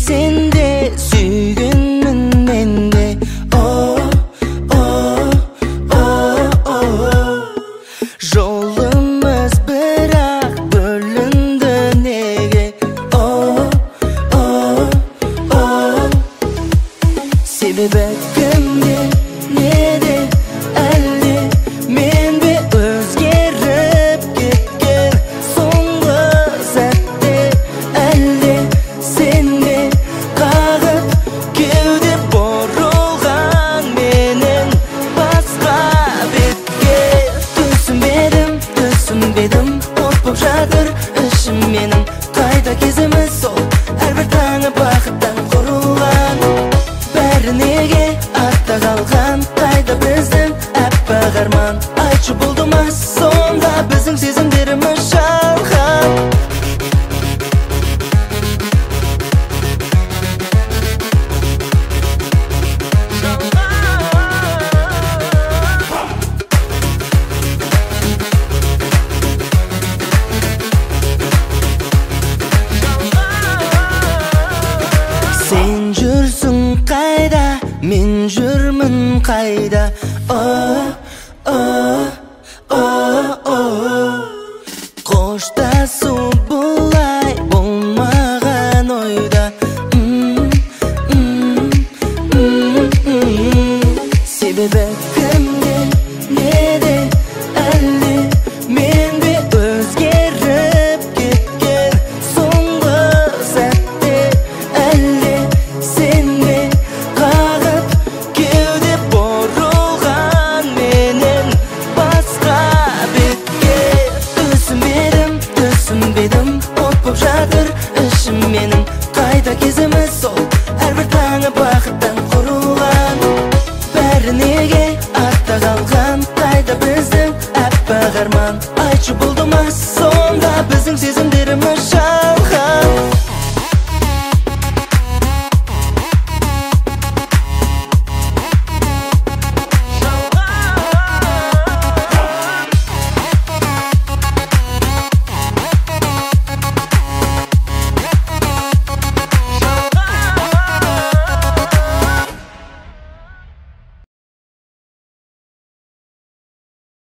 Sende süygünmün mende. Oh, oh, oh, oh. Жолымыз бірақ бөлінді неге? Oh, oh, oh. Себебі кімде, неде, әлде мен бе өзгеріп кеткен соңғы сәтте, әлде сен бе қағып кеуде бұрылған менен басқа бетке? Түсінбедім, от боп жатыр ішім менің. Қайда кезіміз сол, әрбір таңы бақыттан құрылған. Бәрі неге артта қалған? Қайда біздің әппақ арман? Айтшы болды ма сонда біздің сезімдеріміз жалған? Сен жүрсің қайда, мен жүрмін қайда? Oh, oh, oh, oh. Қоштасу бұлай болмаған ойда. Себебі кімде, неде, әлде мен бе өзгеріп кеткен соңғы сәтте, әлде сен бе қағып кеуде бұрылған менен басқа бетке? Түсінбедім, от боп жатыр ішім менің. Қайда кезіміз сол, әрбір таңы бақыттан құрылған. Бәрі неге артта қалған? Қайда біздің әппақ арман?